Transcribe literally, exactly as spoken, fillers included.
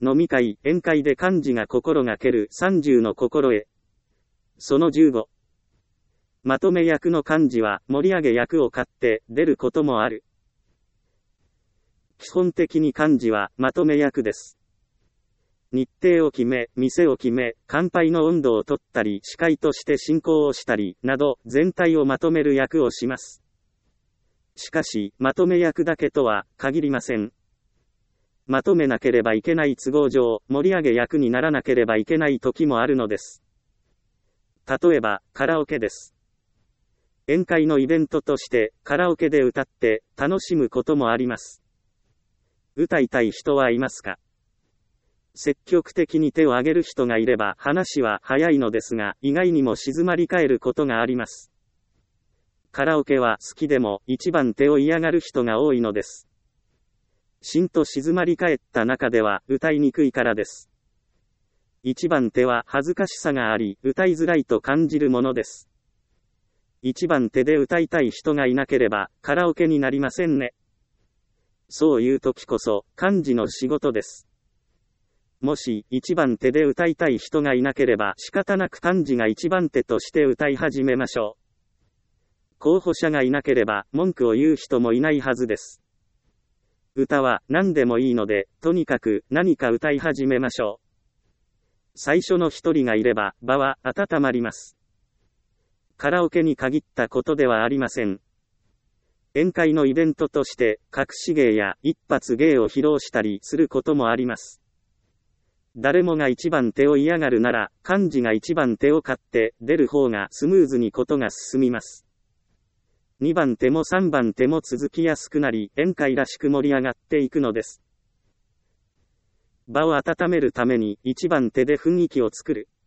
飲み会、宴会で幹事が心がけるさんじゅうの心得。そのじゅうご。まとめ役の幹事は盛り上げ役を買って出ることもある。基本的に幹事はまとめ役です。日程を決め、店を決め、乾杯の温度をとったり、司会として進行をしたり、など、全体をまとめる役をします。しかし、まとめ役だけとは限りません。まとめなければいけない都合上、盛り上げ役にならなければいけない時もあるのです。例えば、カラオケです。宴会のイベントとして、カラオケで歌って楽しむこともあります。歌いたい人はいますか？積極的に手を挙げる人がいれば話は早いのですが、意外にも静まり返ることがあります。カラオケは好きでも一番手を嫌がる人が多いのです。しんと静まり返った中では歌いにくいからです。一番手は恥ずかしさがあり、歌いづらいと感じるものです。一番手で歌いたい人がいなければカラオケになりませんね。そういう時こそ幹事の仕事です。もし一番手で歌いたい人がいなければ仕方なく幹事が一番手として歌い始めましょう。候補者がいなければ文句を言う人もいないはずです。歌は何でもいいので、とにかく何か歌い始めましょう。最初の一人がいれば場は温まります。カラオケに限ったことではありません。宴会のイベントとして隠し芸や一発芸を披露したりすることもあります。誰もが一番手を嫌がるなら、幹事が一番手を買って出る方がスムーズにことが進みます。二番手も三番手も続きやすくなり、宴会らしく盛り上がっていくのです。場を温めるために一番手で雰囲気を作る。